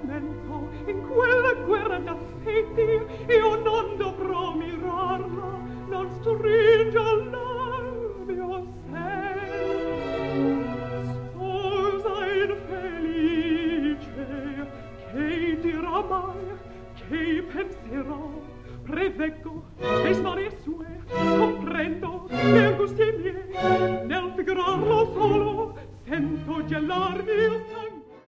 momento, in quella guerra d'affetti, io non dovrò mirarla, non stringe al labbio sé. Sposa infelice, che dirà mai, che penserò, preveggo, e smorir su